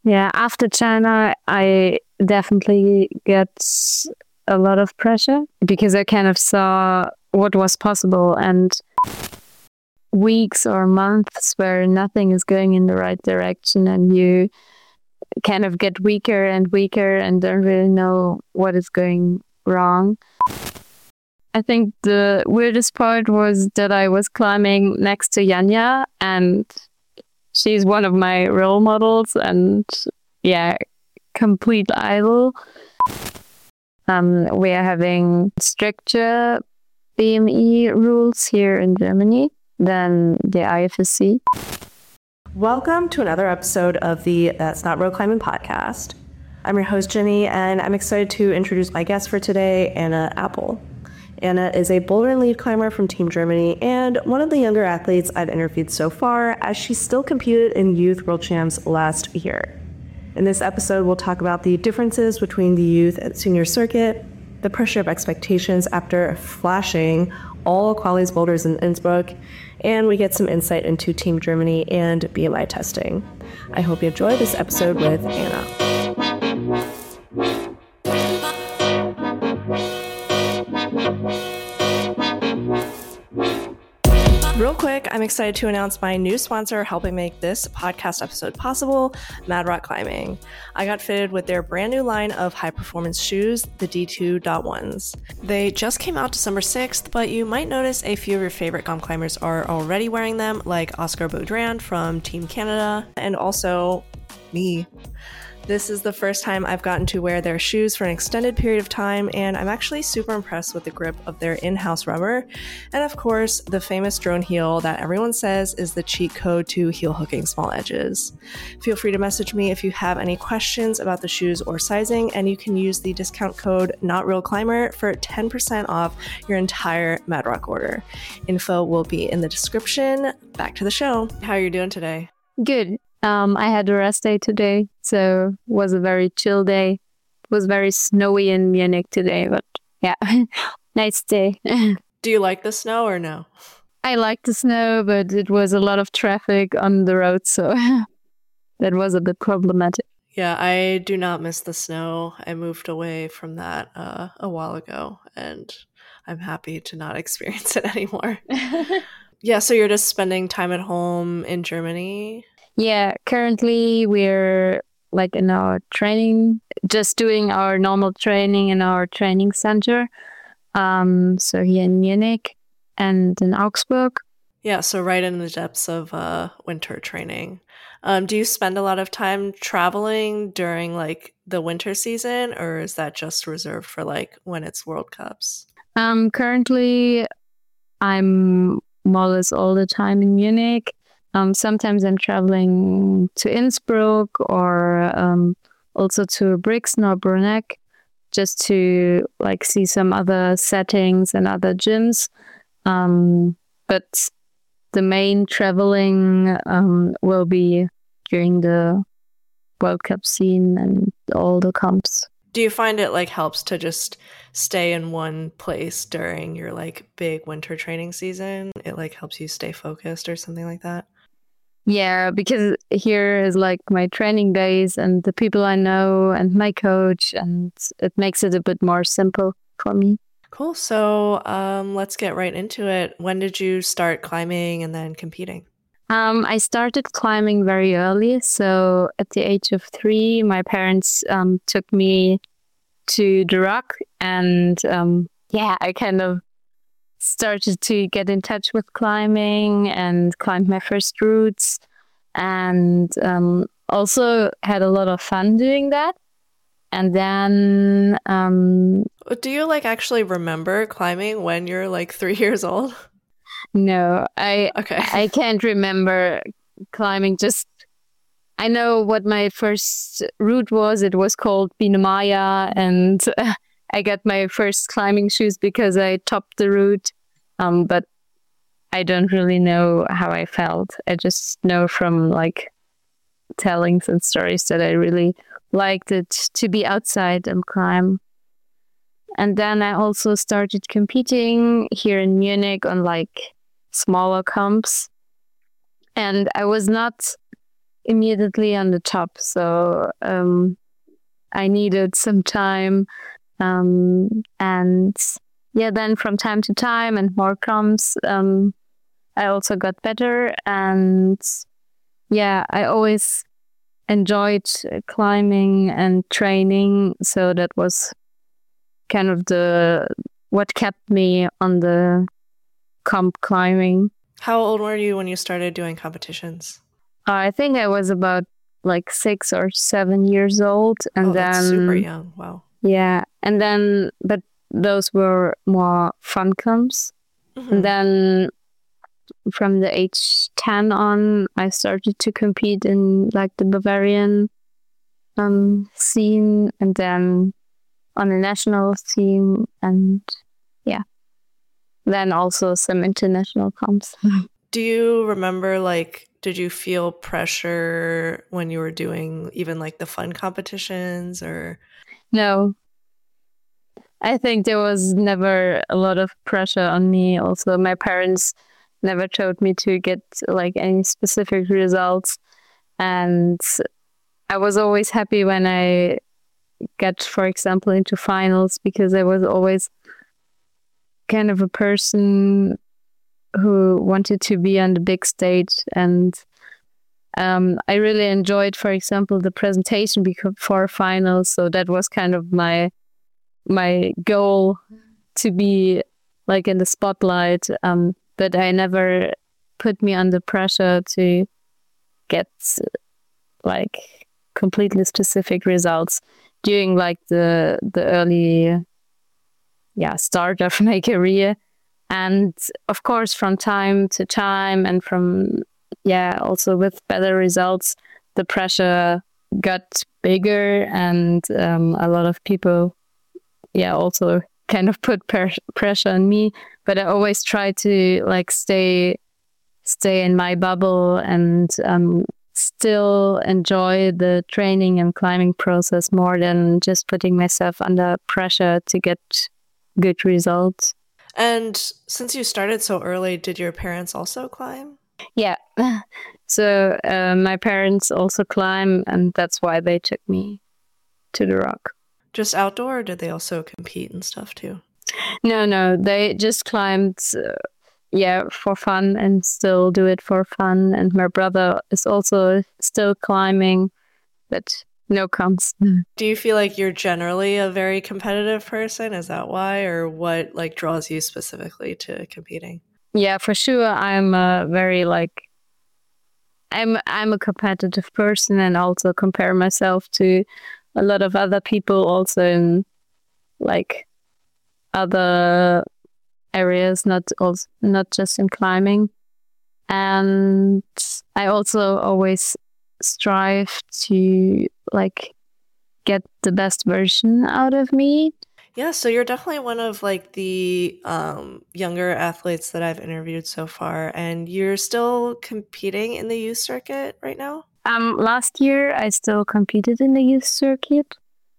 Yeah, after China, I definitely get a lot of pressure because I kind of saw what was possible, and weeks or months where nothing is going in the right direction and you kind of get weaker and weaker and don't really know what is going wrong. I think the weirdest part was that I was climbing next to Yanya, and she's one of my role models and complete idol. We are having stricter BME rules here in Germany than the IFSC. Welcome to another episode of the That's Not Road Climbing podcast. I'm your host, Jenny, and I'm excited to introduce my guest for today, Anna Appel. Anna is a boulder and lead climber from Team Germany and one of the younger athletes I've interviewed so far, as she still competed in Youth World Champs last year. In this episode, we'll talk about the differences between the youth and senior circuit, the pressure of expectations after flashing all Quali's boulders in Innsbruck, and we get some insight into Team Germany and BMI testing. I hope you enjoy this episode with Anna. Real quick, I'm excited to announce my new sponsor helping make this podcast episode possible, Mad Rock Climbing. I got fitted with their brand new line of high-performance shoes, the D2.1s. They just came out December 6th, but you might notice a few of your favorite gum climbers are already wearing them, like Oscar Beaudrand from Team Canada, and also me. This is the first time I've gotten to wear their shoes for an extended period of time, and I'm actually super impressed with the grip of their in-house rubber, and of course, the famous drone heel that everyone says is the cheat code to heel hooking small edges. Feel free to message me if you have any questions about the shoes or sizing, and you can use the discount code NotRealClimber for 10% off your entire Mad Rock order. Info will be in the description. Back to the show. How are you doing today? Good. I had a rest day today, so it was a very chill day. It was very snowy in Munich today, but yeah, nice day. Do you like the snow or no? I like the snow, but it was a lot of traffic on the road, so that was a bit problematic. Yeah, I do not miss the snow. I moved away from that a while ago, and I'm happy to not experience it anymore. Yeah, so you're just spending time at home in Germany? Yeah, currently we're like in our training, just doing our normal training in our training center. So here in Munich and in Augsburg. Yeah, so right in the depths of winter training. Do you spend a lot of time traveling during like the winter season, or is that just reserved for like when it's World Cups? Currently I'm more or less all the time in Munich. Sometimes I'm traveling to Innsbruck or also to Brixen or Bruneck just to like see some other settings and other gyms. But the main traveling will be during the World Cup scene and all the comps. Do you find it like helps to just stay in one place during your like big winter training season? It like helps you stay focused or something like that? Yeah, because here is like my training days and the people I know and my coach, and it makes it a bit more simple for me. Cool. So let's get right into it. When did you start climbing and then competing? I started climbing very early. So at the age of 3, my parents took me to the rock, and I kind of started to get in touch with climbing and climbed my first routes, and also had a lot of fun doing that. And then do you like actually remember climbing when you're like 3 years old? No, I can't remember climbing. Just I know what my first route was. It was called Biene Maya, and I got my first climbing shoes because I topped the route. But I don't really know how I felt. I just know from like tellings and stories that I really liked it to be outside and climb. And then I also started competing here in Munich on like smaller comps. And I was not immediately on the top. So I needed some time. And yeah, then from time to time and more comes, I also got better. And yeah, I always enjoyed climbing and training. So that was kind of what kept me on the comp climbing. How old were you when you started doing competitions? I think I was about like 6 or 7 years old. And that's then super young. Wow. Yeah. And then, but those were more fun comps. And then from the age 10 on, I started to compete in like the Bavarian scene, and then on the national scene, and yeah, then also some international comps. Do you remember, like, did you feel pressure when you were doing even like the fun competitions or? No, I think there was never a lot of pressure on me. Also, my parents never told me to get like any specific results. And I was always happy when I get, for example, into finals, because I was always kind of a person who wanted to be on the big stage. And I really enjoyed, for example, the presentation before finals. So that was kind of my goal, to be like in the spotlight. But I never put me under pressure to get like completely specific results during like the early start of my career. And of course, from time to time, and from also with better results, the pressure got bigger, and a lot of people also kind of put pressure on me. But I always try to like stay in my bubble, and still enjoy the training and climbing process more than just putting myself under pressure to get good results. And since you started so early, did your parents also climb? Yeah. So my parents also climb, and that's why they took me to the rock. Just outdoor, or did they also compete and stuff too? No, they just climbed for fun, and still do it for fun. And my brother is also still climbing, but no comps. Do you feel like you're generally a very competitive person? Is that why, or what like draws you specifically to competing? Yeah, for sure. I'm a very I'm a competitive person, and also compare myself to a lot of other people also in like other areas, not just in climbing. And I also always strive to like get the best version out of me. Yeah, so you're definitely one of like the younger athletes that I've interviewed so far, and you're still competing in the youth circuit right now? Last year I still competed in the youth circuit.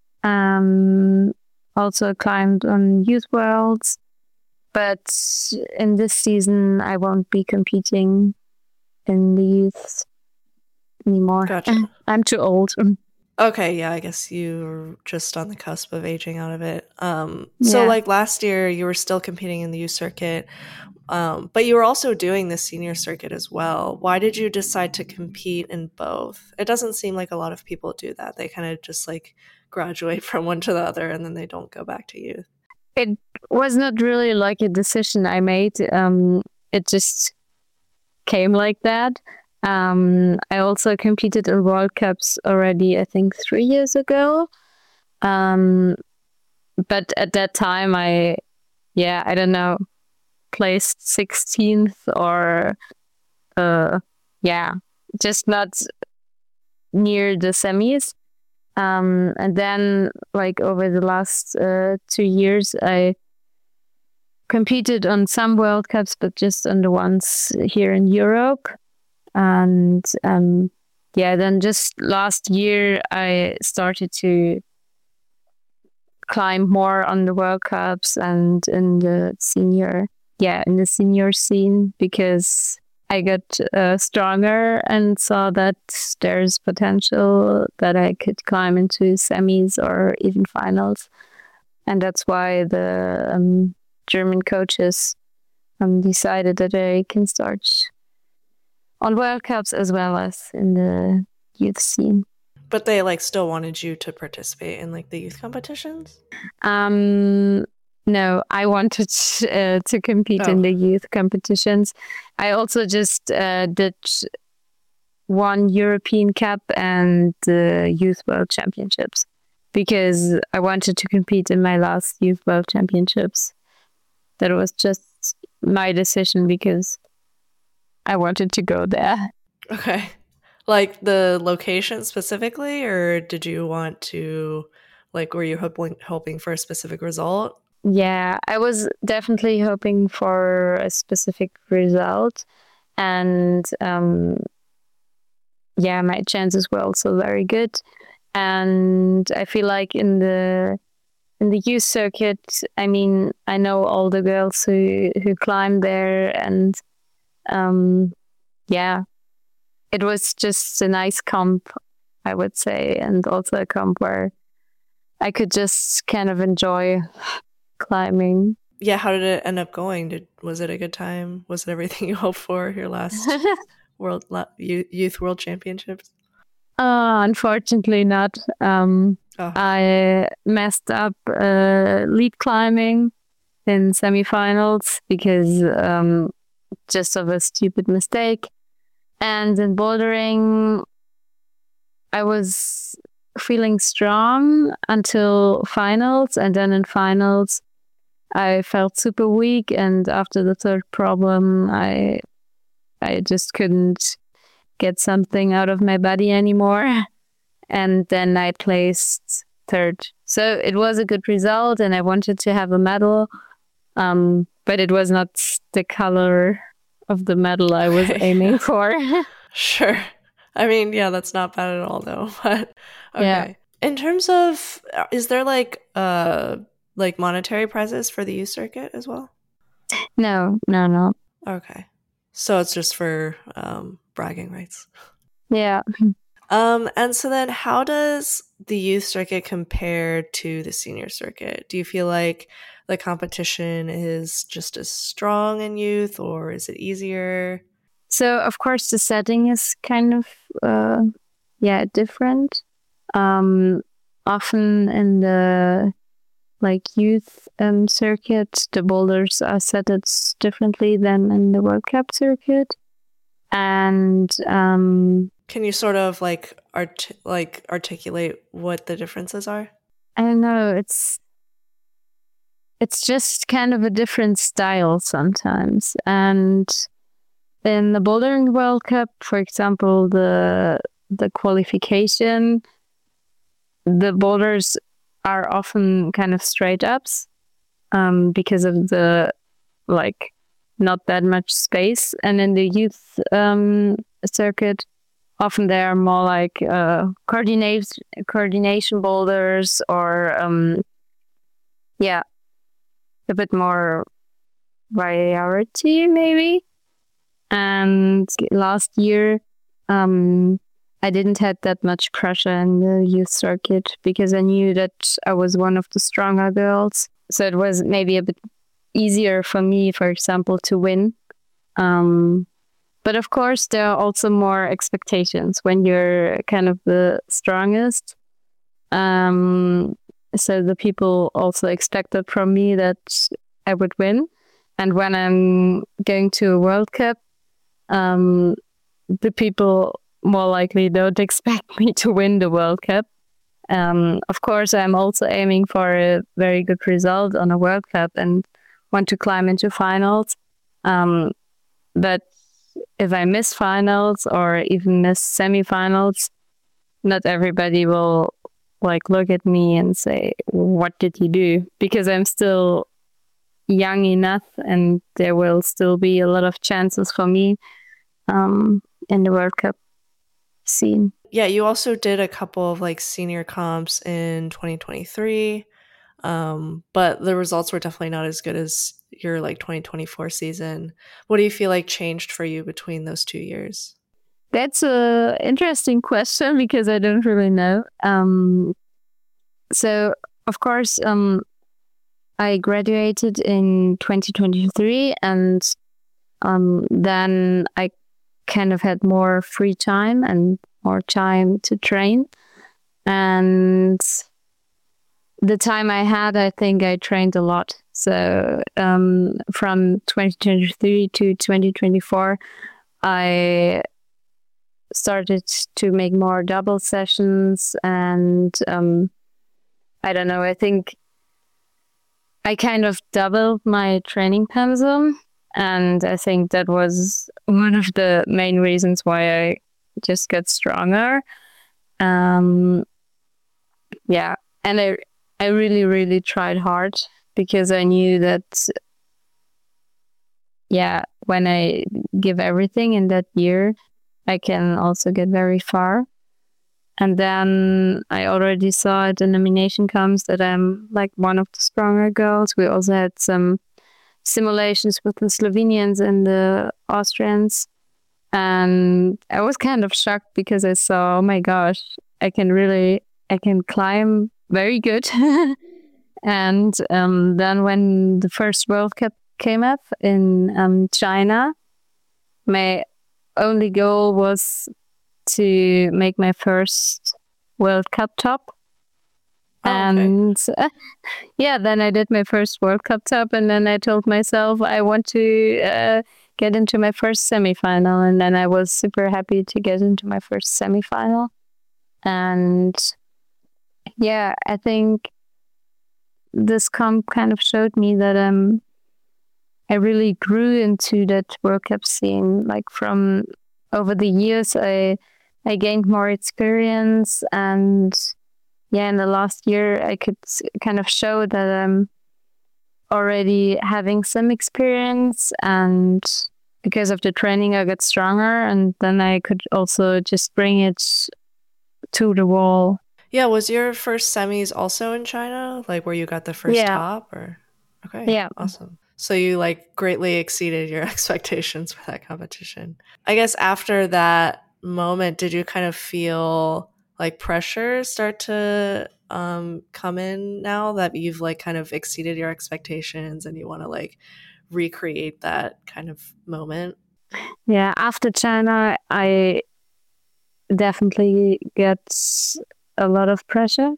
Also climbed on Youth Worlds, but in this season I won't be competing in the youth anymore. Gotcha. I'm too old. Okay, yeah, I guess you're just on the cusp of aging out of it. So like last year you were still competing in the youth circuit, but you were also doing the senior circuit as well. Why did you decide to compete in both? It doesn't seem like a lot of people do that. They kind of just like graduate from one to the other and then they don't go back to youth. It was not really like a decision I made. It just came like that. I also competed in World Cups already, I think 3 years ago. But at that time I don't know, placed 16th or just not near the semis. And then like over the last 2 years I competed on some World Cups, but just on the ones here in Europe. And then just last year I started to climb more on the World Cups and in the senior scene, because I got stronger and saw that there's potential that I could climb into semis or even finals. And that's why the German coaches decided that I can start on World Cups as well as in the youth scene. But they like still wanted you to participate in like the youth competitions? No, I wanted to compete in the youth competitions. I also just did one European Cup and the Youth World Championships because I wanted to compete in my last Youth World Championships. That was just my decision because I wanted to go there. Okay. Like the location specifically, or did you want to, like, were you hoping for a specific result? Yeah, I was definitely hoping for a specific result. And yeah, my chances were also very good. And I feel like in the youth circuit, I mean, I know all the girls who climb there, and yeah, it was just a nice comp, I would say, and also a comp where I could just kind of enjoy climbing. Yeah, how did it end up going? Was it a good time? Was it everything you hoped for? Your last youth world championships? Unfortunately not. I messed up lead climbing in semifinals because just of a stupid mistake. And in bouldering, I was feeling strong until finals. And then in finals, I felt super weak. And after the third problem, I just couldn't get something out of my body anymore. And then I placed third. So it was a good result and I wanted to have a medal. But it was not the color of the medal I was aiming for. Sure. I mean, yeah, that's not bad at all though. But okay. Yeah. In terms of, is there like monetary prizes for the youth circuit as well? No. Okay. So it's just for bragging rights. Yeah. And so then how does the youth circuit compare to the senior circuit? Do you feel like the competition is just as strong in youth, or is it easier? So of course the setting is kind of different. Often in the youth circuit, the boulders are set differently than in the World Cup circuit. And can you sort of articulate what the differences are? I don't know. It's just kind of a different style sometimes. And in the bouldering World Cup, for example, the qualification, the boulders are often kind of straight ups because of the not that much space. And in the youth circuit, often they are more like coordination boulders or a bit more variety maybe. And last year I didn't have that much pressure in the youth circuit because I knew that I was one of the stronger girls. So it was maybe a bit easier for me, for example, to win. But of course, there are also more expectations when you're kind of the strongest. So the people also expected from me that I would win. And when I'm going to a World Cup, the people more likely don't expect me to win the World Cup. Of course, I'm also aiming for a very good result on a World Cup and want to climb into finals. But if I miss finals or even miss semifinals, not everybody will look at me and say, "What did you do?" Because I'm still young enough, and there will still be a lot of chances for me in the World Cup scene. Yeah, you also did a couple of senior comps in 2023. But the results were definitely not as good as your like 2024 season. What do you feel like changed for you between those 2 years? That's a interesting question because I don't really know. So of course, I graduated in 2023, and then I kind of had more free time and more time to train. And the time I had, I think I trained a lot. So from 2023 to 2024, I started to make more double sessions, and I don't know, I think I kind of doubled my training pensum, and I think that was one of the main reasons why I just got stronger. Um, yeah, and I really, really tried hard because I knew that, yeah, when I give everything in that year, I can also get very far. And then I already saw at the nomination comes that I'm like one of the stronger girls. We also had some simulations with the Slovenians and the Austrians. And I was kind of shocked because I saw, oh my gosh, I can climb very good. And then when the first World Cup came up in China, my only goal was to make my first World Cup top. Oh, okay. And yeah, then I did my first World Cup top, and then I told myself I want to get into my first semifinal, and then I was super happy to get into my first semifinal. And yeah, I think this comp kind of showed me that I really grew into that World Cup scene. Like from over the years, I gained more experience, and yeah, in the last year, I could kind of show that I'm already having some experience, and because of the training, I got stronger, and then I could also just bring it to the wall. Yeah, was your first semis also in China? Like where you got the first Yeah, top or? Okay, yeah. awesome. So you like greatly exceeded your expectations for that competition. I guess after that moment, did you kind of feel like pressure start to come in now that you've like kind of exceeded your expectations and you want to like recreate that kind of moment? Yeah, after China, I definitely get a lot of pressure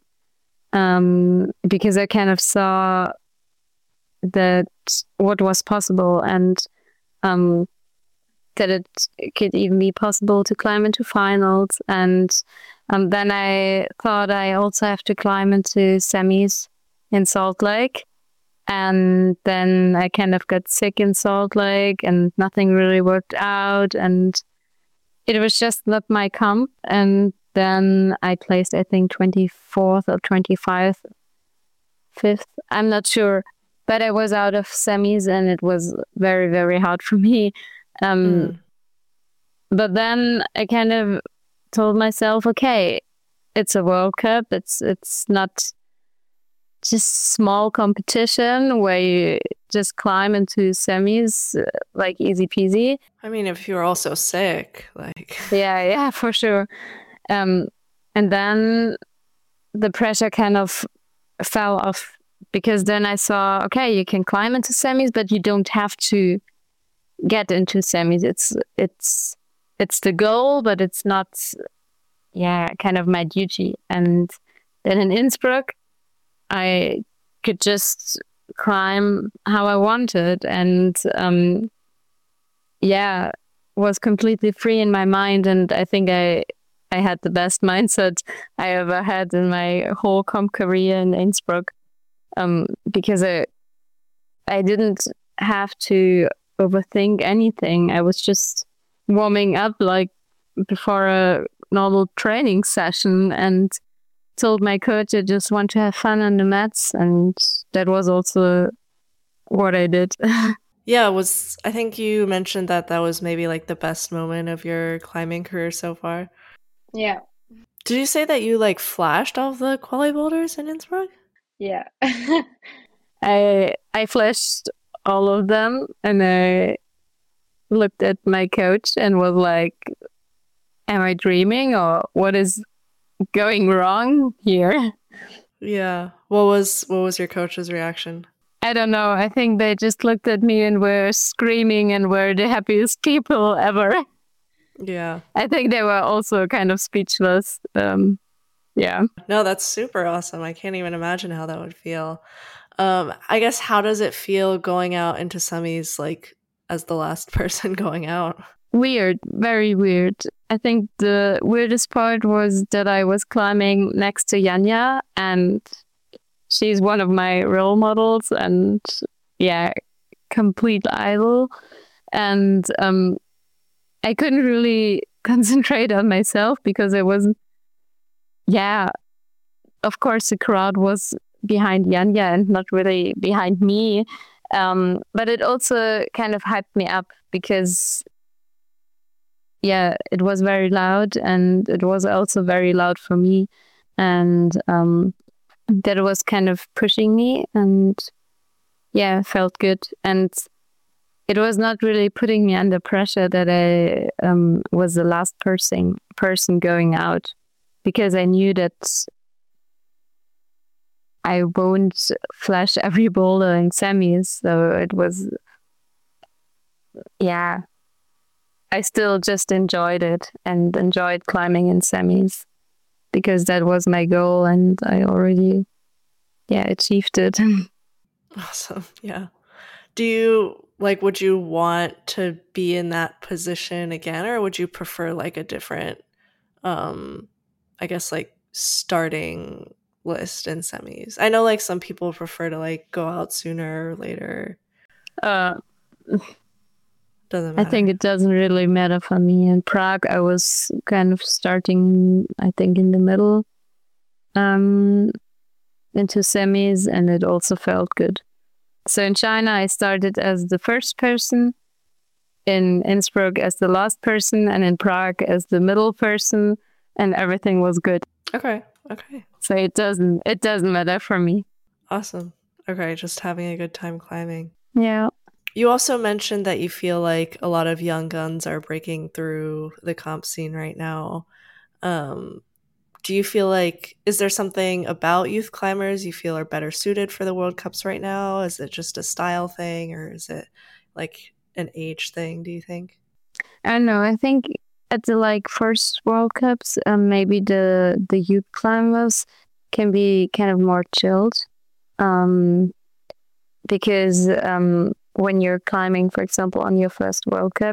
because I kind of saw that what was possible, and um, that it could even be possible to climb into finals. And then I thought I also have to climb into semis in Salt Lake. And then I kind of got sick in Salt Lake, and nothing really worked out. And it was just not my comp. And then I placed, I think, 24th or 25th, 5th. I'm not sure. But I was out of semis, and it was very, very hard for me. Mm. But then I kind of told myself, okay, it's a World Cup. It's not just small competition where you just climb into semis like easy peasy. I mean, if you're also sick, like Yeah, for sure. And then the pressure kind of fell off because then I saw, okay, you can climb into semis, but you don't have to get into semis. It's the goal, but it's not, yeah, kind of my duty. And then in Innsbruck, I could just climb how I wanted, and yeah, was completely free in my mind. And I think I had the best mindset I ever had in my whole comp career in Innsbruck, because I didn't have to overthink anything. I was just warming up like before a normal training session, and told my coach I just want to have fun on the mats, and that was also what I did. yeah, I think you mentioned that that was maybe like the best moment of your climbing career so far. Yeah. Did you say that you like flashed all of the quali boulders in Innsbruck? Yeah. I flashed all of them and I looked at my coach and was like, am I dreaming or what is going wrong here? Yeah. What was your coach's reaction? I don't know. I think they just looked at me and were screaming and were the happiest people ever. Yeah. I think they were also kind of speechless. Yeah. No, that's super awesome. I can't even imagine how that would feel. I guess how does it feel going out into semis like as the last person going out? Weird, very weird. I think the weirdest part was that I was climbing next to Yanya, and she's one of my role models, and yeah, complete idol. And I couldn't really concentrate on myself because it was, yeah, of course, the crowd was behind Yanya and not really behind me. But it also kind of hyped me up because yeah, it was very loud and it was also very loud for me. And that was kind of pushing me and yeah, felt good. And it was not really putting me under pressure that I was the last person going out because I knew that I won't flash every boulder in semis. So it was, yeah, I still just enjoyed it and enjoyed climbing in semis because that was my goal and I already, yeah, achieved it. Awesome. Yeah. Do you like would you want to be in that position again, or would you prefer like a different um I guess like starting list in semis? I know like some people prefer to like go out sooner or later. Uh, Doesn't I think matter. it doesn't really matter for me. In Prague, I was kind of starting, I think, in the middle um, into semis, and it also felt good. So in China, I started as the first person, in Innsbruck as the last person, and in Prague as the middle person, and everything was good. Okay. Okay. So it doesn't matter for me. Awesome. Okay, just having a good time climbing. Yeah. You also mentioned that you feel like a lot of young guns are breaking through the comp scene right now. Um, do you feel like is there something about youth climbers you feel are better suited for the World Cups right now? Is it just a style thing or is it like an age thing, do you think? I don't know. I think at the like first World Cups, maybe the youth climbers can be kind of more chilled, um, because when you're climbing, for example, on your first World Cup,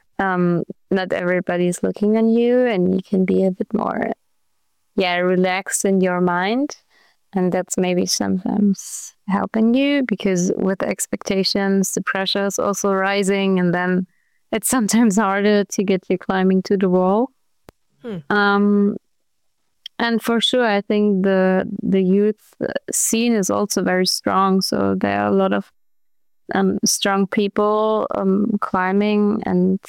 not everybody's looking on you, and you can be a bit more, yeah, relaxed in your mind, and that's maybe sometimes helping you because with the expectations, the pressure is also rising, and then it's sometimes harder to get your climbing to the wall. Hmm. Um, and for sure, I think the youth scene is also very strong. So there are a lot of strong people climbing, and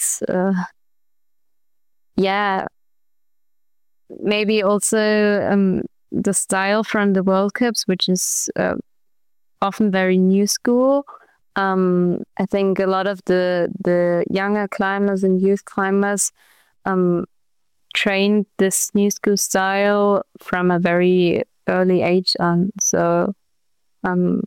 yeah, maybe also the style from the World Cups, which is often very new school. I think a lot of the younger climbers and youth climbers um, trained this new school style from a very early age on. So um,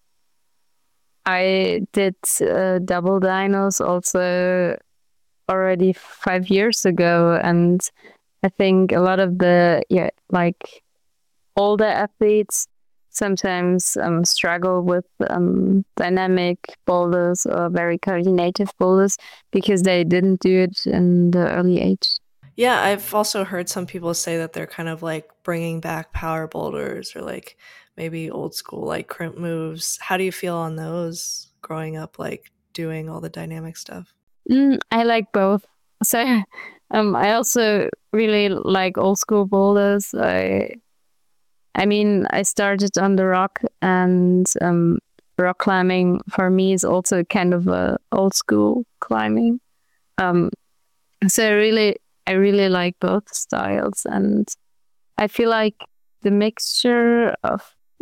I did double dynos also already 5 years ago, and I think a lot of the like older athletes sometimes struggle with dynamic boulders or very coordinative boulders because they didn't do it in the early age. Yeah, I've also heard some people say that they're kind of like bringing back power boulders or like maybe old school like crimp moves. How do you feel on those growing up, like doing all the dynamic stuff? I like both. So I also really like old school boulders. I mean, I started on the rock, and rock climbing for me is also kind of a old school climbing. Um, so I really like both styles, and I feel like the mixture of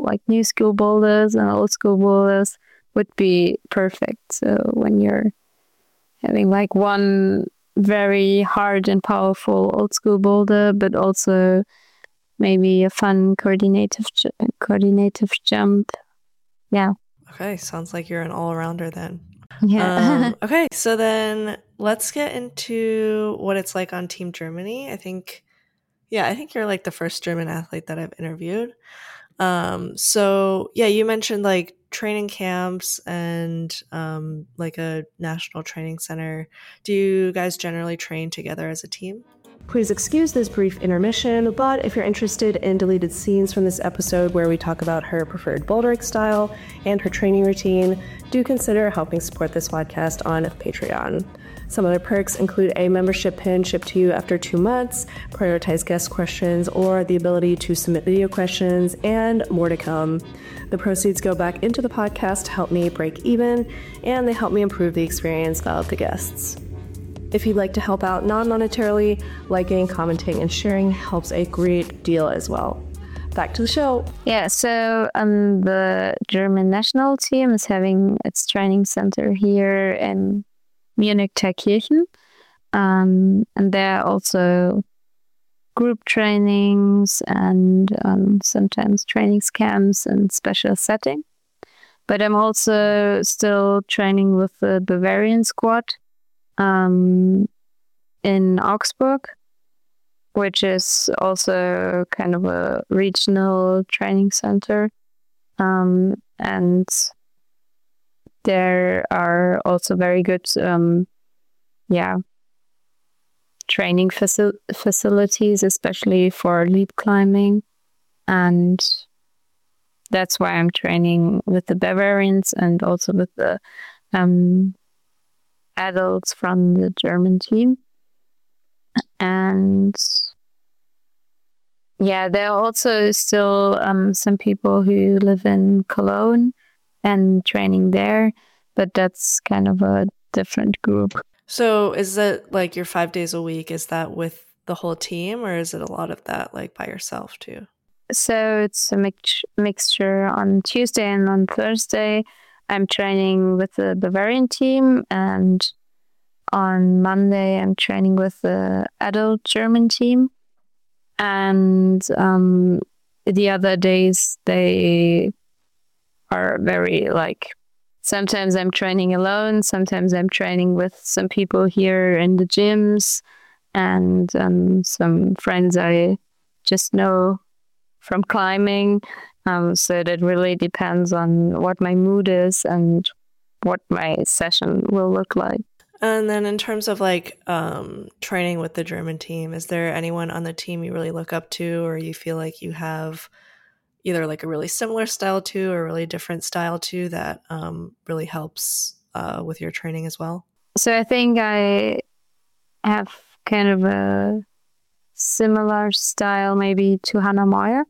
like new school boulders and old school boulders would be perfect. So when you're having like one very hard and powerful old school boulder, but also maybe a fun coordinative jump. Yeah. Okay, sounds like you're an all-arounder then. Yeah. Okay, so then let's get into what it's like on Team Germany. I think you're like the first German athlete that I've interviewed. So yeah, you mentioned like training camps and like a national training center. Do you guys generally train together as a team? Please excuse this brief intermission, but if you're interested in deleted scenes from this episode where we talk about her preferred bouldering style and her training routine, do consider helping support this podcast on Patreon. Some other perks include a membership pin shipped to you after 2 months, prioritized guest questions, or the ability to submit video questions, and more to come. The proceeds go back into the podcast to help me break even, and they help me improve the experience of the guests. If you'd like to help out non-monetarily, liking, commenting, and sharing helps a great deal as well. Back to the show. Yeah, so the German national team is having its training center here in Munich Thalkirchen. And there are also group trainings and sometimes training camps and special setting. But I'm also still training with the Bavarian squad in Augsburg, which is also kind of a regional training center. And there are also very good training facilities, especially for leap climbing. And that's why I'm training with the Bavarians and also with the adults from the German team. And yeah, there are also still some people who live in Cologne and training there, but that's kind of a different group. So is it like your 5 days a week? Is that with the whole team, or is it a lot of that like by yourself too? So it's a mixture. On Tuesday and on Thursday, I'm training with the Bavarian team, and on Monday, I'm training with the adult German team. And the other days, they are very like, sometimes I'm training alone, sometimes I'm training with some people here in the gyms, and some friends I just know from climbing. So that really depends on what my mood is and what my session will look like. And then in terms of like training with the German team, is there anyone on the team you really look up to, or you feel like you have either like a really similar style to or a really different style to that really helps with your training as well? So I think I have kind of a similar style maybe to Hannah Meyer.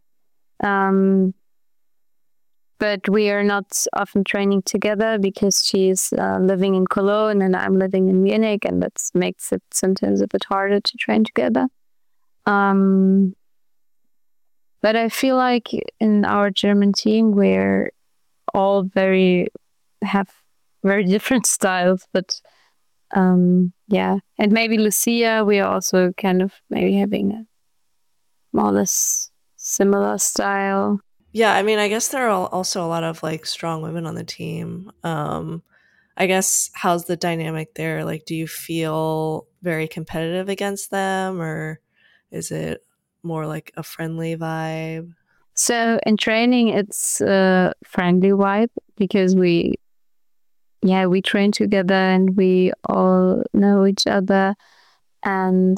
But we are not often training together because she's living in Cologne and I'm living in Munich, and that makes it sometimes a bit harder to train together. But I feel like in our German team, we're all have very different styles. But yeah, and maybe Lucia, we are also kind of maybe having a more or less similar style. Yeah, I mean, I guess there are also a lot of like strong women on the team. I guess how's the dynamic there? Like, do you feel very competitive against them, or is it more like a friendly vibe? So in training, it's a friendly vibe because we train together and we all know each other. And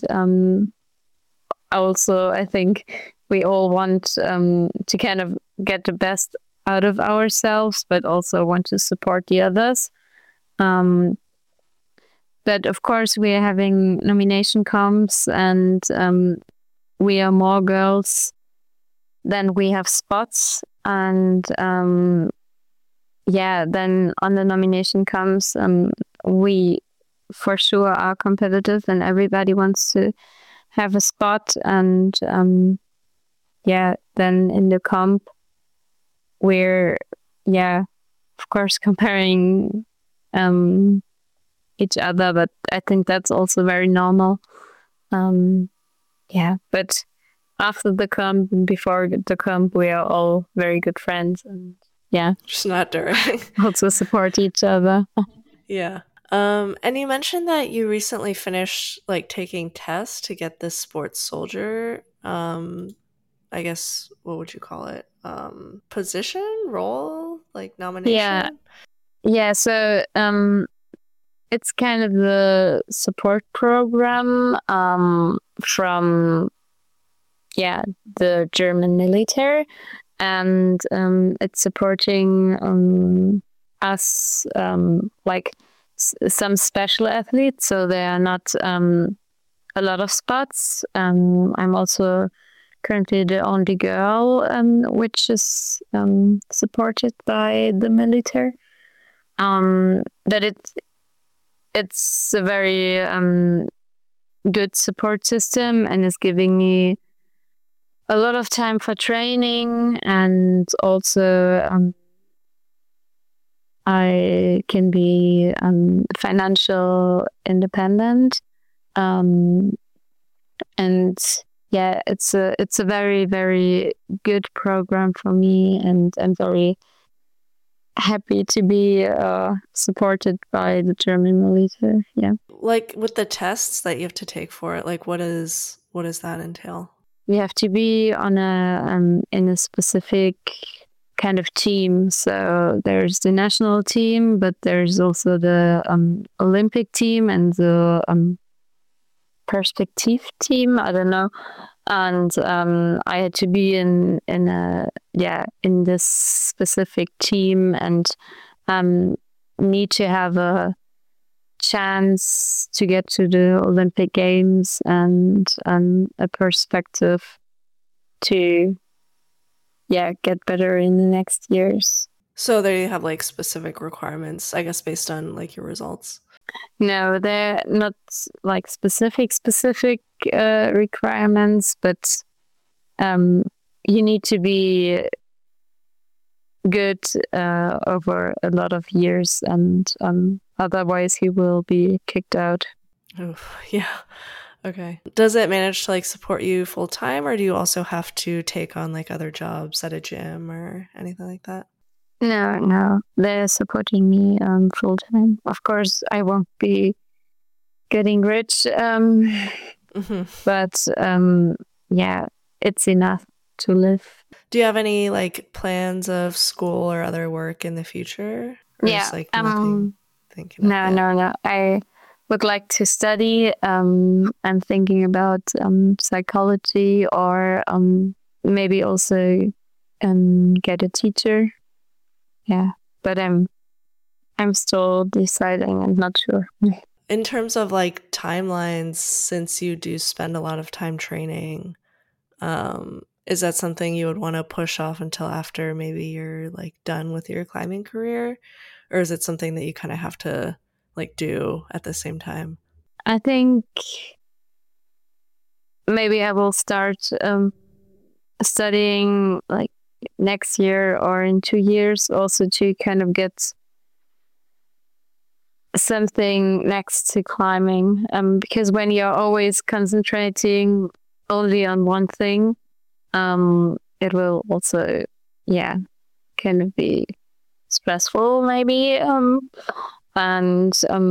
also, I think we all want to kind of get the best out of ourselves, but also want to support the others. But of course, we are having nomination comps, and we are more girls than we have spots. And then on the nomination comps, we for sure are competitive, and everybody wants to have a spot. And then in the comp, we're, yeah, of course, comparing each other, but I think that's also very normal. Yeah, but after the comp and before the comp, we are all very good friends, and yeah, Just not during. also support each other. Yeah. And you mentioned that you recently finished like taking tests to get this sports soldier, I guess, what would you call it? Position, role, like Yeah, nomination? yeah. So it's kind of the support program from the German military, and it's supporting us like some special athletes. So there are not a lot of spots. I'm also currently the only girl which is supported by the military. But it's a very good support system and is giving me a lot of time for training, and also I can be financial independent. Um, and yeah, it's a very, very good program for me, and I'm very happy to be supported by the German military. Yeah. Like with the tests that you have to take for it, like what does that entail? We have to be on in a specific kind of team. So there's the national team, but there's also the Olympic team and the perspective team. I don't know. And I had to be in this specific team, and need to have a chance to get to the Olympic Games, and a perspective to get better in the next years. So they have like specific requirements, I guess, based on like your results. No, they're not like specific requirements, but you need to be good over a lot of years, and otherwise you will be kicked out. Oof, yeah. Okay. Does it manage to like support you full time, or do you also have to take on like other jobs at a gym or anything like that? No, they're supporting me full time. Of course, I won't be getting rich, but it's enough to live. Do you have any like plans of school or other work in the future? Or Yeah. just, like nothing thinking No. I would like to study. I'm thinking about psychology, or maybe also get a teacher. Yeah, but I'm still deciding and not sure. In terms of like timelines, since you do spend a lot of time training, is that something you would want to push off until after maybe you're like done with your climbing career? Or is it something that you kind of have to like do at the same time? I think maybe I will start studying like next year or in 2 years, also to kind of get something next to climbing. Because when you're always concentrating only on one thing, it will also, kind of be stressful maybe. And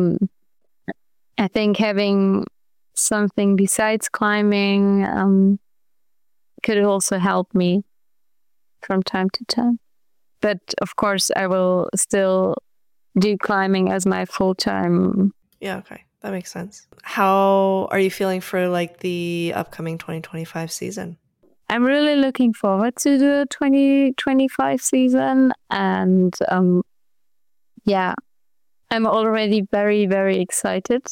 I think having something besides climbing could also help me from time to time. But of course, I will still do climbing as my full-time. Yeah, okay. That makes sense. How are you feeling for like the upcoming 2025 season? I'm really looking forward to the 2025 season, and I'm already very, very excited.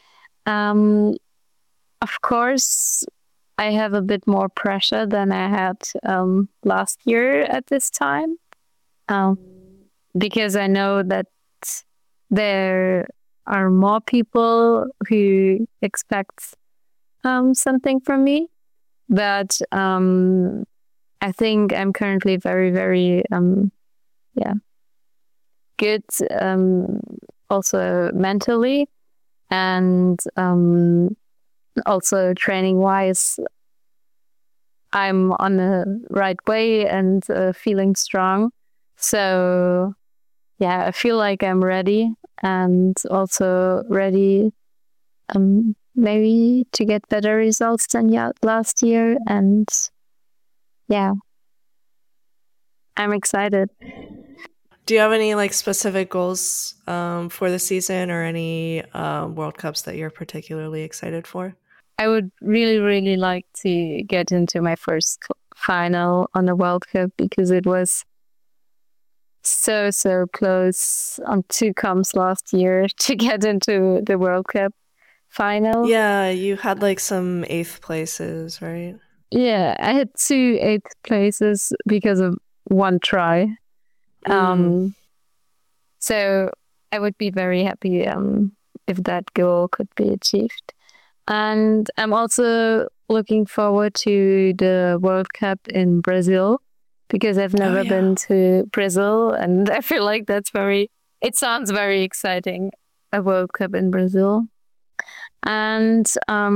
Of course, I have a bit more pressure than I had last year at this time, because I know that there are more people who expect something from me. But I I think I'm currently very, very good, also mentally, and also training wise, I'm on the right way and feeling strong. So yeah, I feel like I'm ready, and also ready maybe to get better results than last year. And yeah, I'm excited. Do you have any like specific goals for the season, or any World Cups that you're particularly excited for? I would really, really like to get into my first final on the World Cup, because it was so, so close on two comps last year to get into the World Cup final. Yeah, you had like some eighth places, right? Yeah, I had two eighth places because of one try. So I would be very happy if that goal could be achieved. And I'm also looking forward to the World Cup in Brazil, because I've never been to Brazil, and I feel like it sounds very exciting, a World Cup in Brazil. And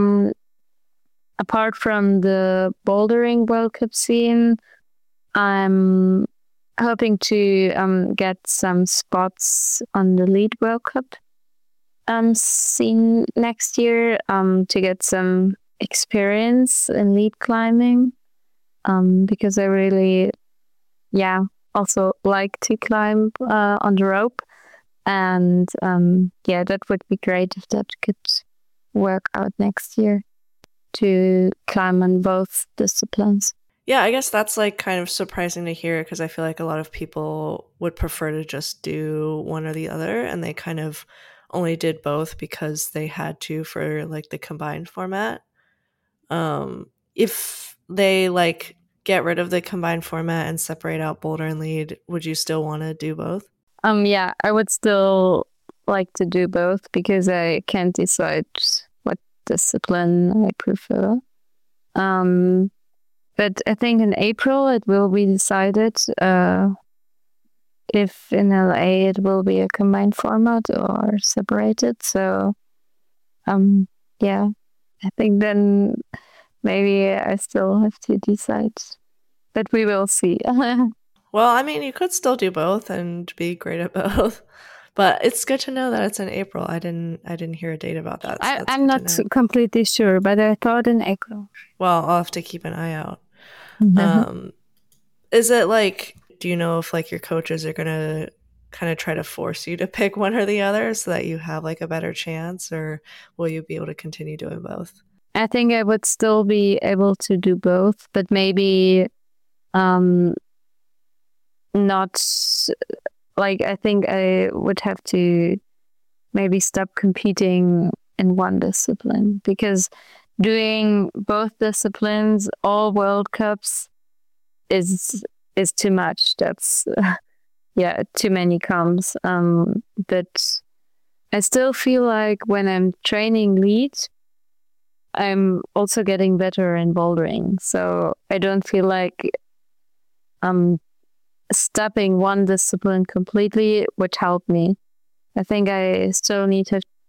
apart from the bouldering World Cup scene, I'm hoping to get some spots on the lead World Cup scene next year, to get some experience in lead climbing, because I really, also like to climb on the rope. And that would be great if that could work out next year, to climb on both disciplines. Yeah, I guess that's like kind of surprising to hear, because I feel like a lot of people would prefer to just do one or the other, and they kind of only did both because they had to for like the combined format. If they like get rid of the combined format and separate out boulder and lead, would you still want to do both? Yeah, I would still like to do both, because I can't decide what discipline I prefer. But I think in April it will be decided if in LA it will be a combined format or separated. So, I think then maybe I still have to decide, but we will see. Well, I mean, you could still do both and be great at both. But it's good to know that it's in April. I didn't hear a date about that. So I'm not completely sure, but I thought in April. Well, I'll have to keep an eye out. Is it like, do you know if like your coaches are gonna kind of try to force you to pick one or the other so that you have like a better chance, or will you be able to continue doing both? I think I would still be able to do both, but maybe not, like, I think I would have to maybe stop competing in one discipline, because doing both disciplines, all World Cups, is too much. That's too many comps. But I still feel like when I'm training lead, I'm also getting better in bouldering. So I don't feel like stopping one discipline completely would help me. I think I still need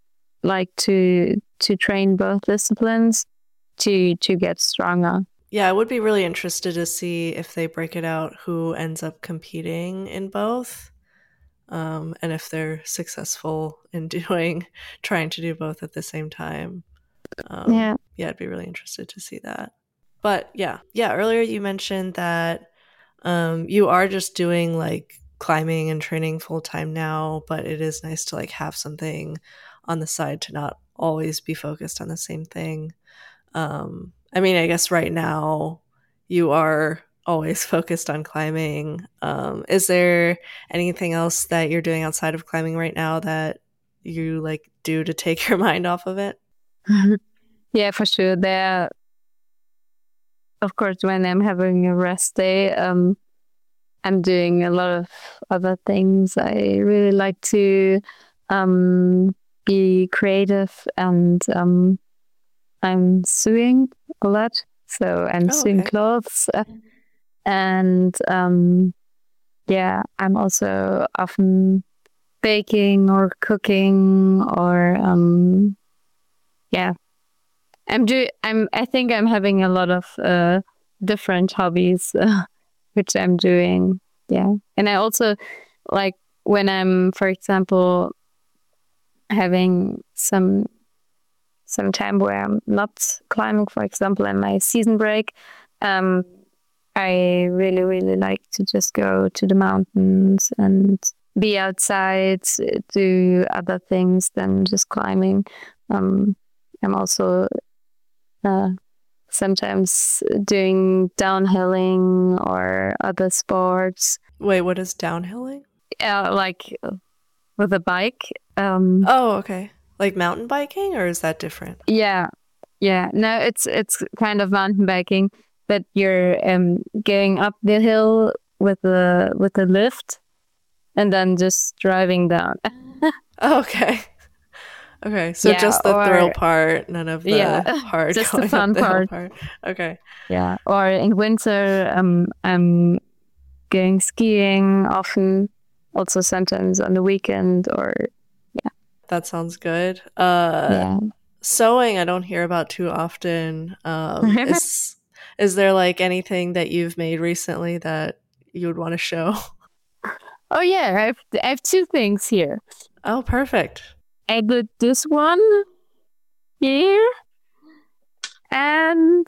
to train both disciplines to get stronger. Yeah, I would be really interested to see if they break it out who ends up competing in both, and if they're successful in trying to do both at the same time. I'd be really interested to see that. But yeah, earlier you mentioned that you are just doing like climbing and training full time now, but it is nice to like have something on the side to not always be focused on the same thing. I mean, I guess right now you are always focused on climbing. Is there anything else that you're doing outside of climbing right now that you like do to take your mind off of it? Yeah, for sure. There, of course, when I'm having a rest day, I'm doing a lot of other things. I really like to be creative, and I'm sewing a lot. So I'm sewing clothes, And yeah, I'm also often baking or cooking or yeah. I think I'm having a lot of different hobbies which I'm doing. Yeah. And I also like when I'm, for example, having some time where I'm not climbing, for example, in my season break, um, I really, really like to just go to the mountains and be outside, do other things than just climbing. I'm also uh, sometimes doing downhilling or other sports. Wait, what is downhilling? Like with a bike. Oh, okay. Like mountain biking, or is that different? Yeah, yeah. No, it's kind of mountain biking, but you're going up the hill with a lift and then just driving down. Oh, okay. Okay, so Yeah, just the thrill or part, none of yeah, the hard just the going up fun the hill part. part. Okay. Yeah, or in winter, I'm going skiing often, also sometimes on the weekend, or That sounds good. yeah. Sewing I don't hear about too often. Is there like anything that you've made recently that you would want to show? Oh yeah, I have two things here. Oh, perfect. I did this one here and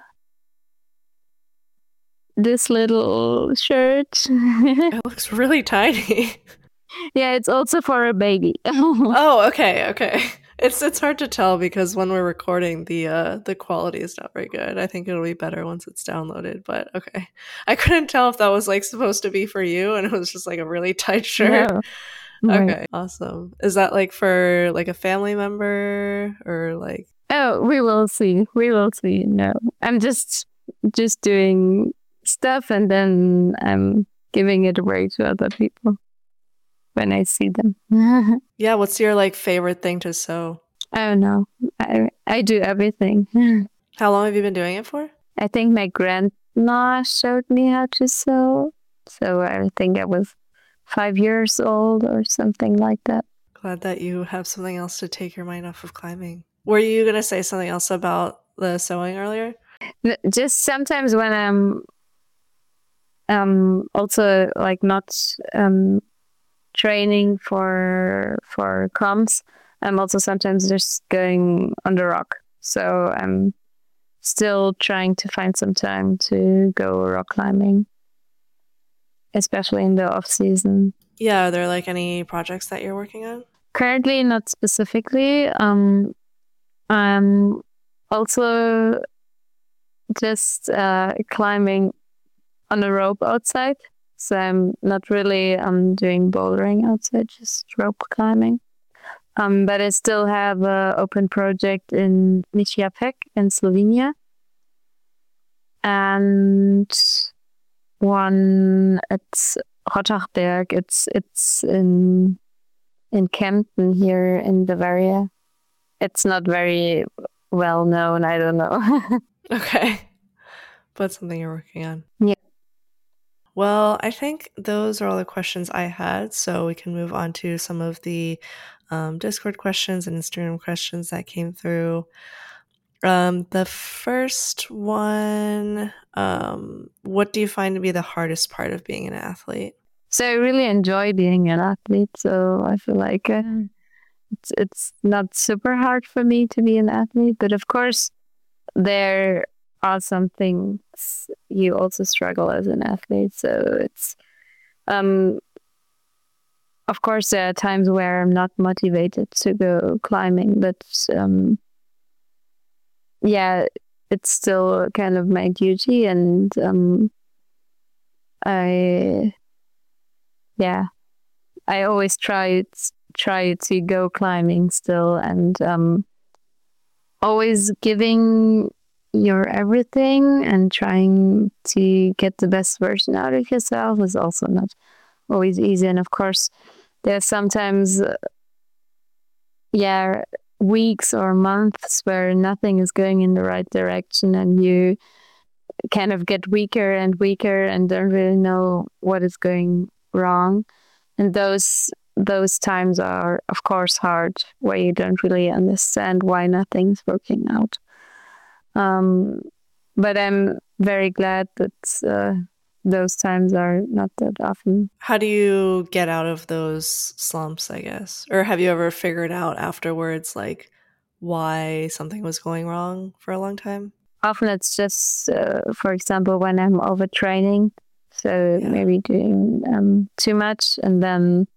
this little shirt. It looks really tiny. Yeah, it's also for a baby. Oh, okay, okay. It's hard to tell because when we're recording, the quality is not very good. I think it'll be better once it's downloaded, but okay. I couldn't tell if that was like supposed to be for you and it was just like a really tight shirt. No, right. Okay, awesome. Is that like for like a family member or like Oh, we will see. We will see. No, I'm just doing stuff and then I'm giving it away to other people when I see them. yeah, what's your like favorite thing to sew? Oh no, I do everything. How long have you been doing it for? I think my grandma showed me how to sew, so I think I was 5 years old or something like that. Glad that you have something else to take your mind off of climbing. Were you going to say something else about the sewing earlier? Just sometimes when I'm also like not training for comps, I'm also sometimes just going on the rock. So I'm still trying to find some time to go rock climbing, especially in the off season. Yeah, are there like any projects that you're working on? Currently, not specifically. I'm also just climbing on a rope outside. So I'm not really doing bouldering outside, just rope climbing. But I still have an open project in Michiapek in Slovenia. And one at Rottachberg. It's in Kempten here in Bavaria. It's not very well known. I don't know. Okay. But something you're working on. Yeah. Well, I think those are all the questions I had. So we can move on to some of the Discord questions and Instagram questions that came through. The first one, what do you find to be the hardest part of being an athlete? So I really enjoy being an athlete. So I feel like it's not super hard for me to be an athlete. But of course, there are some things you also struggle as an athlete. So it's of course there are times where I'm not motivated to go climbing, but yeah, it's still kind of my duty, and I I always try to go climbing still, and always giving your everything and trying to get the best version out of yourself is also not always easy. And of course, there's sometimes weeks or months where nothing is going in the right direction, and you kind of get weaker and weaker and don't really know what is going wrong. And those times are, of course, hard, where you don't really understand why nothing's working out. But I'm very glad that those times are not that often. How do you get out of those slumps, I guess? Or have you ever figured out afterwards, like, why something was going wrong for a long time? Often it's just, for example, when I'm overtraining, so maybe doing too much, and then,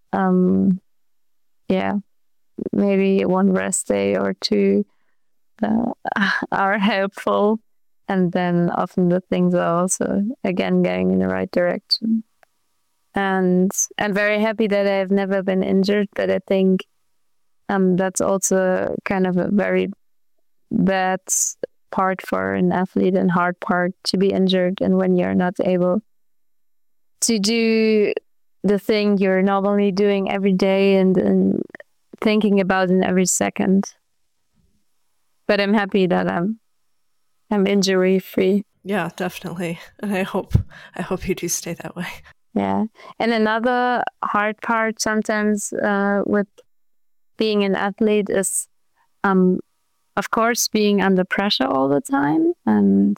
maybe one rest day or two are helpful. And then often the things are also, again, going in the right direction. And I'm very happy that I've never been injured, but I think that's also kind of a very bad part for an athlete and hard part to be injured. And when you're not able to do the thing you're normally doing every day and thinking about in every second. But I'm happy that I'm injury free. Yeah, definitely. And I hope you do stay that way. Yeah. And another hard part sometimes with being an athlete is, of course, being under pressure all the time. And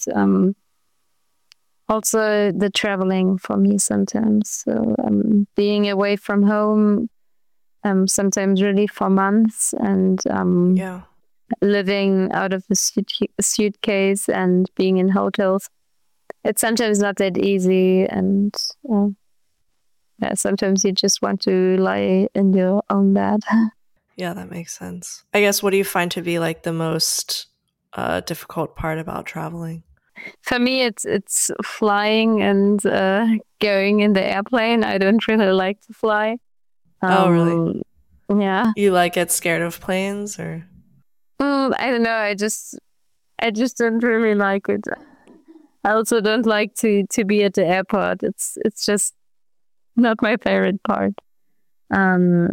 also the traveling for me sometimes. So being away from home, sometimes really for months, and living out of a suitcase and being in hotels. It's sometimes not that easy, and sometimes you just want to lie in your own bed. Yeah, that makes sense. I guess, what do you find to be like the most difficult part about traveling? For me, it's flying and going in the airplane. I don't really like to fly. Oh, really? Yeah. You like get scared of planes, or? I don't know. I just don't really like it. I also don't like to be at the airport. It's just not my favorite part. And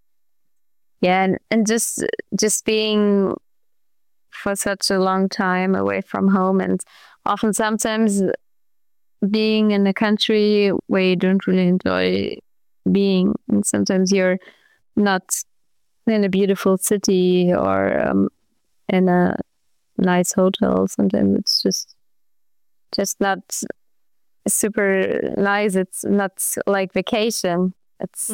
just being for such a long time away from home, and often sometimes being in a country where you don't really enjoy being, and sometimes you're not in a beautiful city or in a nice hotel. Sometimes it's just not super nice. It's not like vacation. It's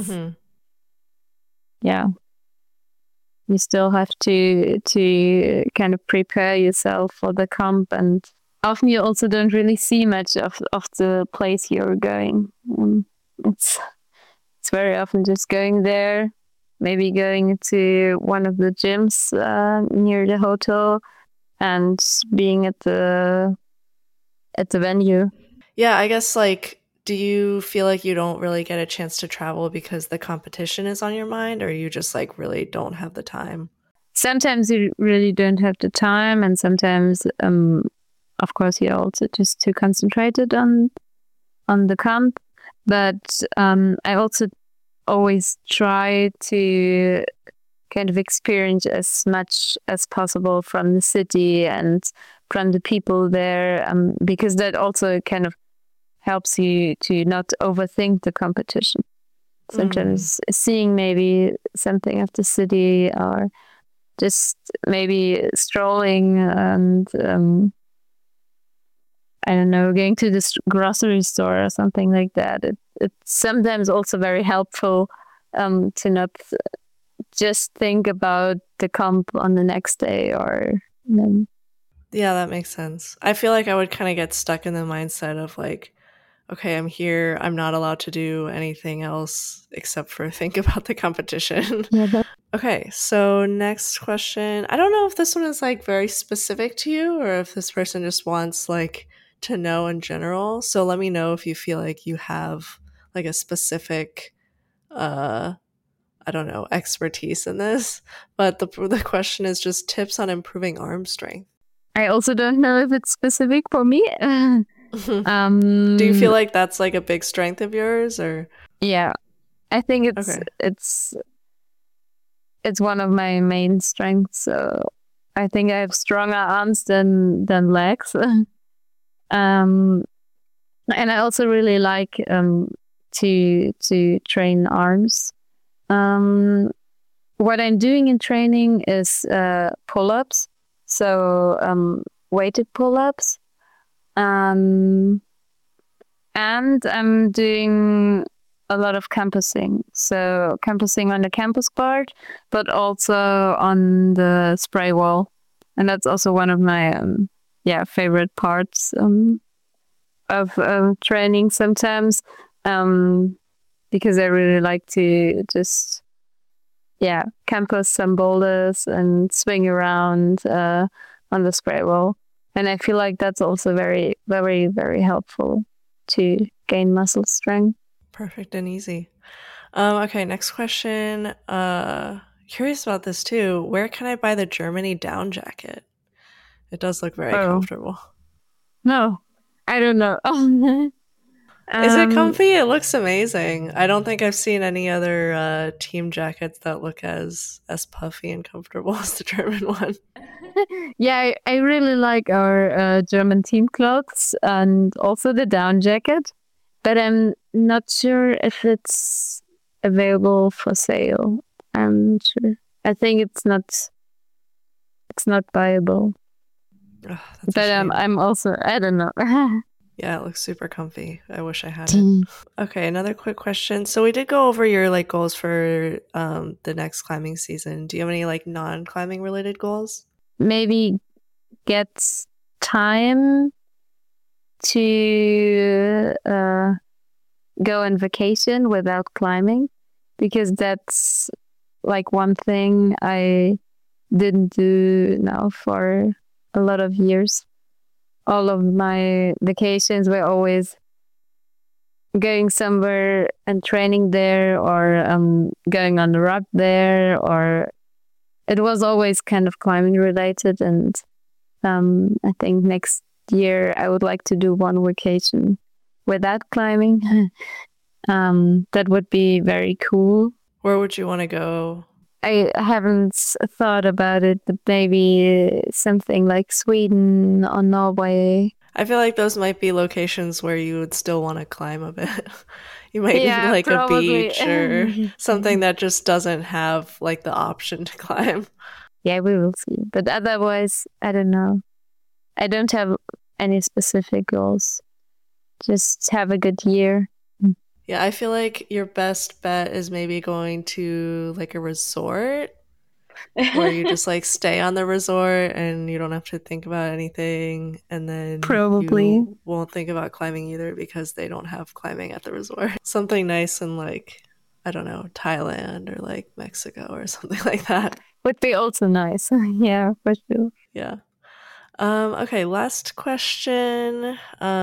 you still have to kind of prepare yourself for the comp, and often you also don't really see much of the place you're going. It's very often just going there, maybe going to one of the gyms near the hotel, and being at the venue. Yeah, I guess, like, do you feel like you don't really get a chance to travel because the competition is on your mind, or you just like really don't have the time? Sometimes you really don't have the time, and sometimes, of course, you're also just too concentrated on the comp. But I also always try to kind of experience as much as possible from the city and from the people there, because that also kind of helps you to not overthink the competition. Sometimes seeing maybe something of the city, or just maybe strolling and I don't know, going to this grocery store or something like that. It's sometimes also very helpful to not just think about the comp on the next day or. Yeah, that makes sense. I feel like I would kind of get stuck in the mindset of like, okay, I'm here. I'm not allowed to do anything else except for think about the competition. Yeah. Okay, so next question. I don't know if this one is like very specific to you, or if this person just wants like to know in general. So let me know if you feel like you have like a specific I don't know, expertise in this. But the question is just tips on improving arm strength. I also don't know if it's specific for me. Do you feel like that's like a big strength of yours, or? Yeah, I think it's one of my main strengths. So I think I have stronger arms than legs. And I also really like to train arms. What I'm doing in training is pull-ups, so weighted pull-ups, and I'm doing a lot of campusing. So campusing on the campus guard, but also on the spray wall, and that's also one of my favorite parts of training sometimes, because I really like to just campus some boulders and swing around on the spray wall, and I feel like that's also very, very, very helpful to gain muscle strength. Perfect and easy. Okay, next question. Curious about this too. Where can I buy the Germany down jacket? It does look very comfortable. No, I don't know. Is it comfy? It looks amazing. I don't think I've seen any other team jackets that look as puffy and comfortable as the German one. Yeah, I really like our German team clothes and also the down jacket, but I'm not sure if it's available for sale. I'm not sure. I think it's not viable. Oh, but I'm also, I don't know. Yeah, it looks super comfy. I wish I had it. Okay, another quick question. So we did go over your goals for the next climbing season. Do you have any non-climbing related goals? Maybe get time to go on vacation without climbing, because that's one thing I didn't do now for a lot of years. All of my vacations were always going somewhere and training there, or going on the rock there, or it was always kind of climbing related. And I think next year I would like to do one vacation without climbing. That would be very cool. Where would you want to go? I haven't thought about it, but maybe something like Sweden or Norway. I feel like those might be locations where you would still want to climb a bit. You might need probably a beach or something that just doesn't have the option to climb. Yeah, we will see. But otherwise, I don't know. I don't have any specific goals. Just have a good year. Yeah, I feel like your best bet is maybe going to a resort where you just stay on the resort and you don't have to think about anything, and then probably you won't think about climbing either because they don't have climbing at the resort. Something nice in I don't know, Thailand or Mexico or something like that would be also nice. Yeah, for sure. Yeah. Okay, last question.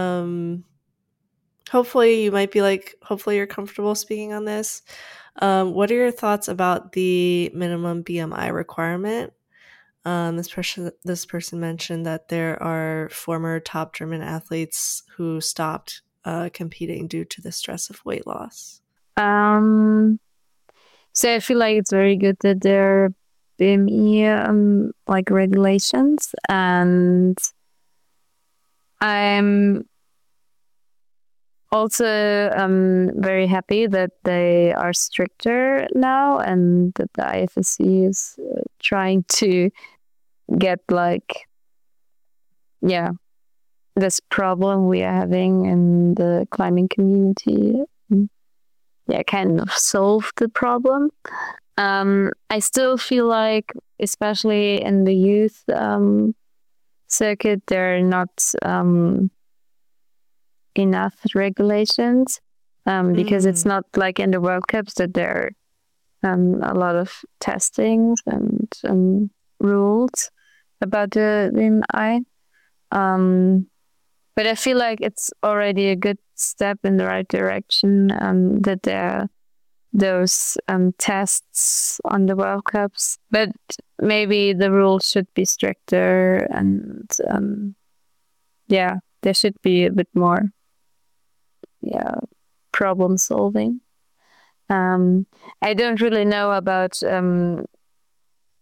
Hopefully you might be hopefully you're comfortable speaking on this. What are your thoughts about the minimum BMI requirement? This person mentioned that there are former top German athletes who stopped competing due to the stress of weight loss. So I feel like it's very good that there are BMI regulations, and I'm also very happy that they are stricter now, and that the IFSC is trying to get this problem we are having in the climbing community, kind of solve the problem. I still feel like, especially in the youth circuit, there are not enough regulations, because it's not like in the World Cups that there are a lot of testings and rules about the BMI. But I feel like it's already a good step in the right direction, that there are those tests on the World Cups. But maybe the rules should be stricter, and there should be a bit more problem solving. I don't really know about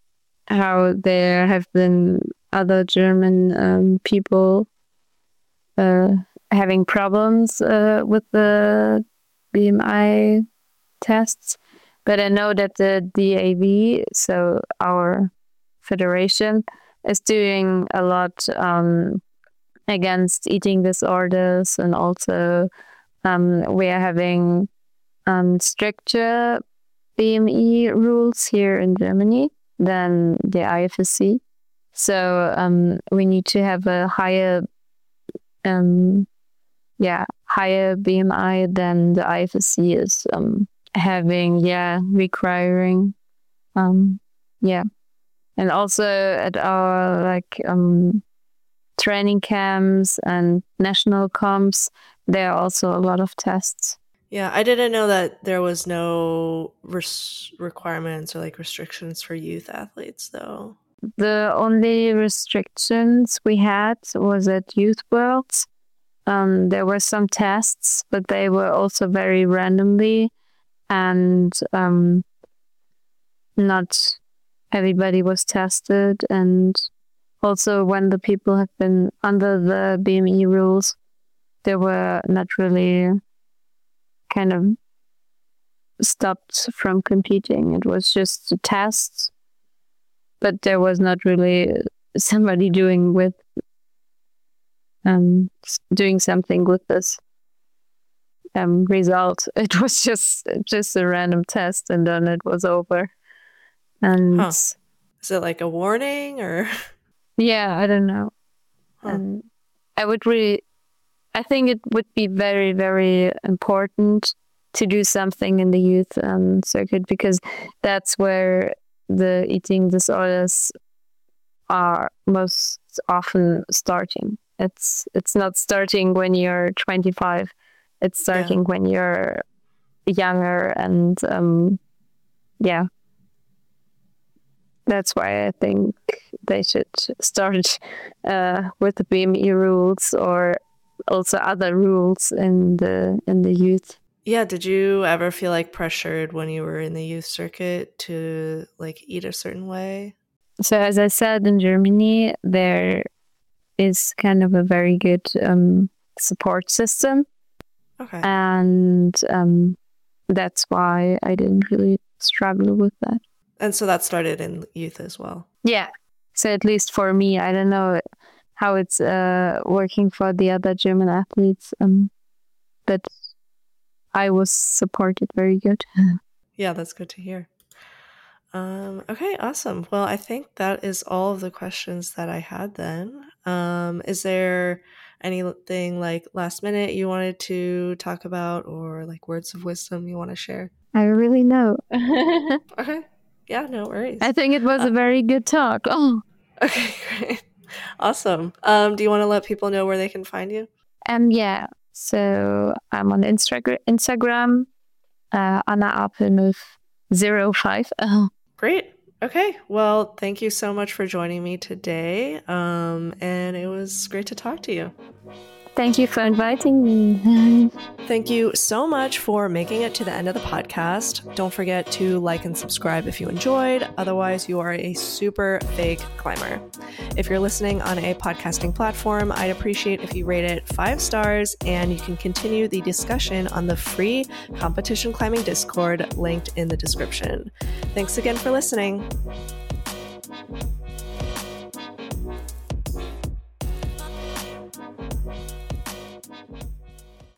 how there have been other German people having problems with the BMI tests. But I know that the DAV, so our federation, is doing a lot against eating disorders, and also we are having stricter BMI rules here in Germany than the IFSC. So we need to have a higher BMI than the IFSC is having, requiring. And also at our training camps and national comps, there are also a lot of tests. Yeah, I didn't know that there was no requirements or restrictions for youth athletes, though. The only restrictions we had was at Youth Worlds. There were some tests, but they were also very randomly, and not everybody was tested. And also when the people have been under the BMI rules, they were not really kind of stopped from competing. It was just a test, but there was not really somebody doing something with this result. It was just a random test, and then it was over. And is it like a warning or? Yeah, I don't know. And I think it would be very, very important to do something in the youth circuit, because that's where the eating disorders are most often starting. It's not starting when you're 25. It's starting when you're younger, and that's why I think they should start with the BMI rules, or also other rules in the youth. Yeah, did you ever feel pressured when you were in the youth circuit to eat a certain way? So as I said, in Germany there is kind of a very good support system. Okay. And that's why I didn't really struggle with that. And so that started in youth as well? Yeah. So at least for me, I don't know how it's working for the other German athletes, but I was supported very good. Yeah, that's good to hear. Okay, awesome. Well, I think that is all of the questions that I had then. Is there anything last minute you wanted to talk about, or words of wisdom you want to share? I really know. Okay. Yeah, no worries. I think it was a very good talk. Oh. Okay, great. Awesome. Do you want to let people know where they can find you? Yeah. So I'm on Instagram, Anna Apelmuth05. Great. Okay. Well, thank you so much for joining me today. And it was great to talk to you. Thank you for inviting me. Thank you so much for making it to the end of the podcast. Don't forget to like and subscribe if you enjoyed. Otherwise, you are a super fake climber. If you're listening on a podcasting platform, I'd appreciate if you rate it 5 stars, and you can continue the discussion on the free competition climbing Discord linked in the description. Thanks again for listening.